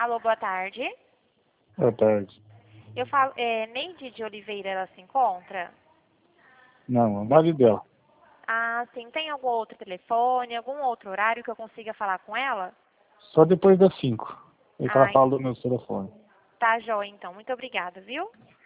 Alô, boa tarde. Boa tarde. Eu falo, Neide de Oliveira, ela se encontra? Não, é o marido dela. Ah, sim. Tem algum outro telefone, algum outro horário que eu consiga falar com ela? Só depois das 5. É que ela Ah, fala do meu telefone. tá joia, então. Muito obrigada, viu?